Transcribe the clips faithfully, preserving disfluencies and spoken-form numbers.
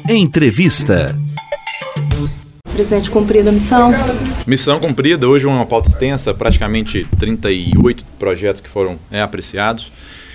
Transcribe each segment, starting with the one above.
Entrevista. Presidente, cumprida a missão? Missão cumprida. Hoje uma pauta extensa, praticamente trinta e oito projetos que foram é, apreciados.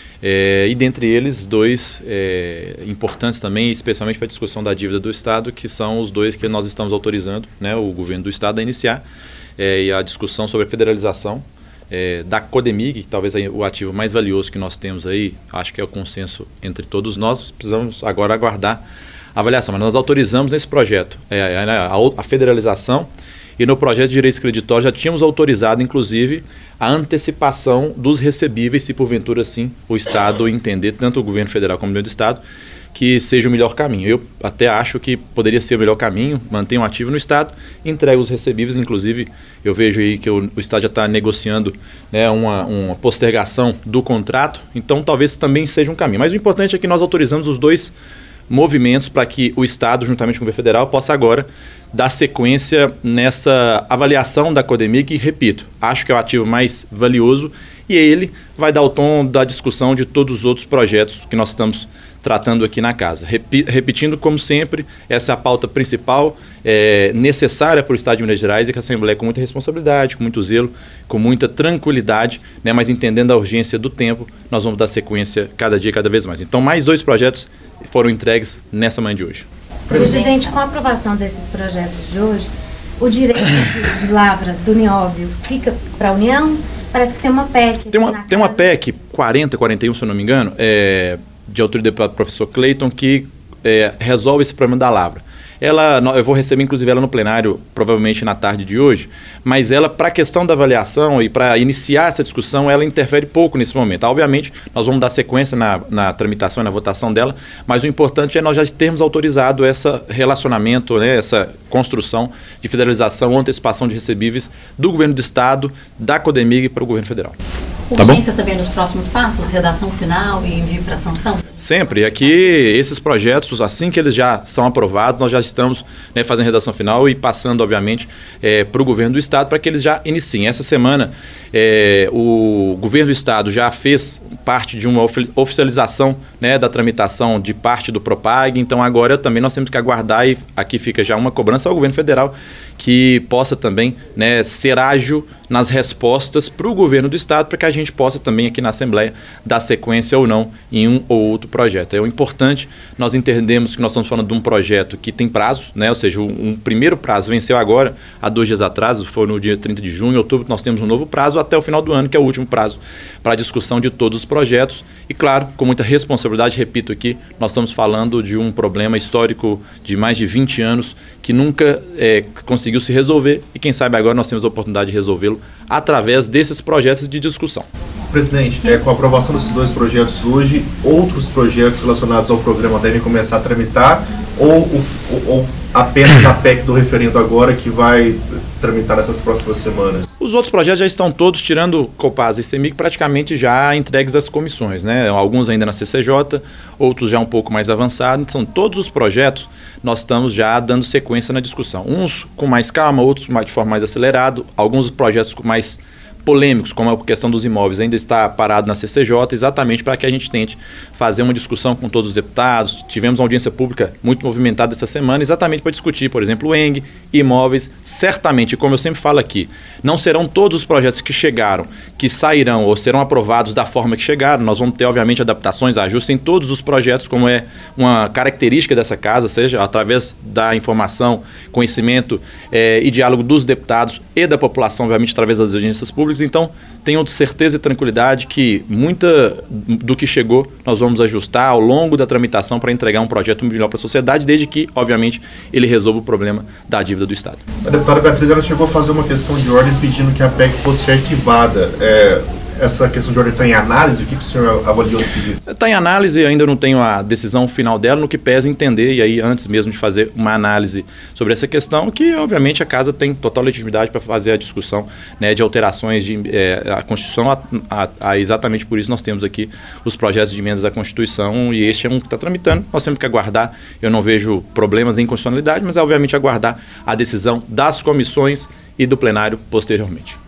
É, e dentre eles, dois é, importantes também, especialmente para a discussão da dívida do Estado, que são os dois que nós estamos autorizando, né, o governo do Estado a iniciar, é, e a discussão sobre a federalização é, da Codemig, que talvez é o ativo mais valioso que nós temos aí, acho que é o consenso entre todos nós, precisamos agora aguardar a avaliação, mas nós autorizamos nesse projeto é, a, a federalização, e no projeto de direitos creditórios já tínhamos autorizado, inclusive, a antecipação dos recebíveis, se porventura, sim, o Estado entender, tanto o governo federal como o governo do Estado, que seja o melhor caminho. Eu até acho que poderia ser o melhor caminho, manter um ativo no Estado, entrega os recebíveis, inclusive eu vejo aí que o, o Estado já está negociando, né, uma, uma postergação do contrato, então talvez também seja um caminho. Mas o importante é que nós autorizamos os dois movimentos para que o Estado, juntamente com o governo federal, possa agora dar sequência nessa avaliação da Codemig, que, repito, acho que é o ativo mais valioso, e ele vai dar o tom da discussão de todos os outros projetos que nós estamos tratando aqui na casa. Repi- repetindo, como sempre, essa é a pauta principal, é, necessária para o Estado de Minas Gerais, e que a Assembleia, com muita responsabilidade, com muito zelo, com muita tranquilidade, né, mas entendendo a urgência do tempo, nós vamos dar sequência cada dia, cada vez mais. Então, mais dois projetos foram entregues nessa manhã de hoje. Presidente, com a aprovação desses projetos de hoje, o direito de, de lavra do nióbio fica para a União? Parece que tem uma P E C. Tem uma, tem uma P E C quarenta, quarenta e um, se eu não me engano, é, de autoria do deputado professor Cleiton, que é, resolve esse problema da lavra. Ela, eu vou receber inclusive ela no plenário, provavelmente na tarde de hoje, mas ela, para a questão da avaliação e para iniciar essa discussão, ela interfere pouco nesse momento. Obviamente, nós vamos dar sequência na, na tramitação e na votação dela, mas o importante é nós já termos autorizado esse relacionamento, né, essa construção de federalização ou antecipação de recebíveis do governo do Estado, da Codemig para o governo federal. Urgência tá também nos próximos passos, redação final e envio para sanção? Sempre. Aqui, esses projetos, assim que eles já são aprovados, nós já estamos, né, fazendo redação final e passando, obviamente, é, para o governo do Estado para que eles já iniciem. Essa semana, é, o governo do Estado já fez parte de uma oficialização, né, da tramitação de parte do Propag, então agora também nós temos que aguardar, e aqui fica já uma cobrança ao governo federal, que possa também, né, ser ágil nas respostas para o governo do Estado, para que a gente possa também aqui na Assembleia dar sequência ou não em um ou outro projeto. É o importante, nós entendemos que nós estamos falando de um projeto que tem prazos, né, ou seja, um, um primeiro prazo venceu agora, há dois dias atrás, foi no dia trinta de junho, outubro, nós temos um novo prazo até o final do ano, que é o último prazo para a discussão de todos os projetos. E claro, com muita responsabilidade, repito aqui, nós estamos falando de um problema histórico de mais de vinte anos que nunca é, conseguiu se resolver, e quem sabe agora nós temos a oportunidade de resolvê-lo através desses projetos de discussão. Presidente, é, com a aprovação desses dois projetos hoje, outros projetos relacionados ao programa devem começar a tramitar, ou, ou, ou apenas a P E C do referendo agora que vai tramitar nessas próximas semanas? Os outros projetos já estão todos, tirando Copasa e CEMIG, praticamente já entregues das comissões, né? Alguns ainda na C C J, outros já um pouco mais avançados. São todos os projetos, nós estamos já dando sequência na discussão. Uns com mais calma, outros de forma mais acelerada, alguns projetos com mais polêmicos, como a questão dos imóveis, ainda está parado na C C J, exatamente para que a gente tente fazer uma discussão com todos os deputados. Tivemos uma audiência pública muito movimentada essa semana, exatamente para discutir, por exemplo, o E N G, imóveis. Certamente, como eu sempre falo aqui, não serão todos os projetos que chegaram, que sairão ou serão aprovados da forma que chegaram. Nós vamos ter, obviamente, adaptações, ajustes em todos os projetos, como é uma característica dessa casa, seja através da informação, conhecimento é, e diálogo dos deputados e da população, obviamente, através das audiências públicas. Então, tenham certeza e tranquilidade que muita do que chegou nós vamos ajustar ao longo da tramitação para entregar um projeto melhor para a sociedade, desde que, obviamente, ele resolva o problema da dívida do Estado. A deputada Beatriz, ela chegou a fazer uma questão de ordem pedindo que a P E C fosse arquivada. É, essa questão de ordem está em análise? O que, que o senhor avaliou do pedido? Está em análise, eu ainda não tenho a decisão final dela, no que pesa entender, e aí antes mesmo de fazer uma análise sobre essa questão, que obviamente a Casa tem total legitimidade para fazer a discussão, né, de alterações de é, a Constituição, a, a, a, exatamente por isso nós temos aqui os projetos de emendas à Constituição, e este é um que está tramitando. Nós temos que aguardar, eu não vejo problemas em constitucionalidade, mas é obviamente aguardar a decisão das comissões e do plenário posteriormente.